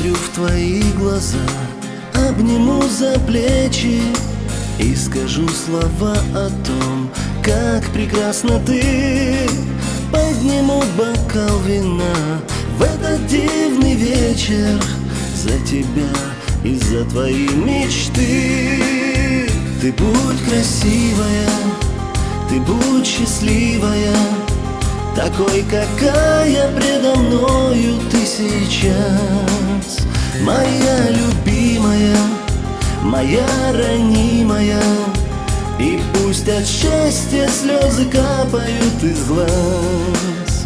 посмотрю в твои глаза, обниму за плечи и скажу слова о том, как прекрасна ты. Подниму бокал вина в этот дивный вечер за тебя и за твои мечты. Ты будь красивая, ты будь счастливая, такой, какая предо мною ты сейчас. Моя любимая, моя ранимая, и пусть от счастья слезы капают из глаз.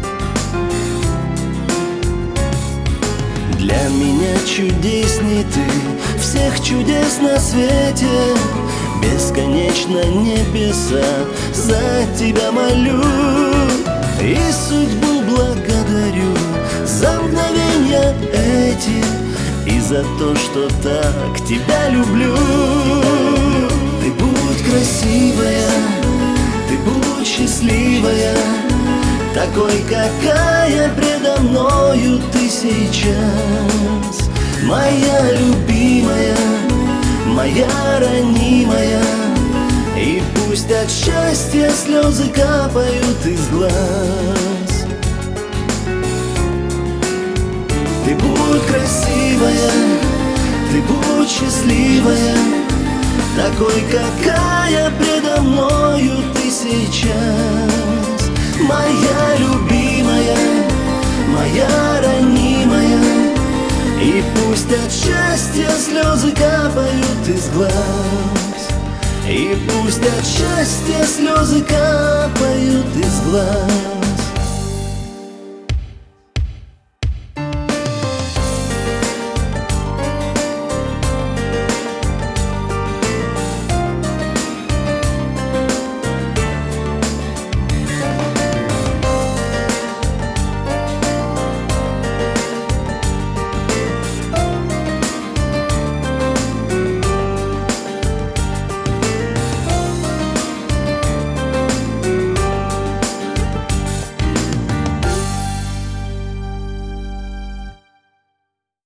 Для меня чудесней ты всех чудес на свете. Бесконечно небеса за тебя молю, и судьбу благодарю за мгновения эти и за то, что так тебя люблю. Ты будь красивая, ты будь счастливая, такой, какая предо мною ты сейчас. Моя любимая, моя ранимая, и пусть от счастья слезы капают из глаз. Ты будь красивая, ты будь счастливая, такой, какая предо мною ты сейчас. Моя любимая, моя ранимая, и пусть от счастья слезы капают из глаз. И пусть от счастья слезы капают из глаз.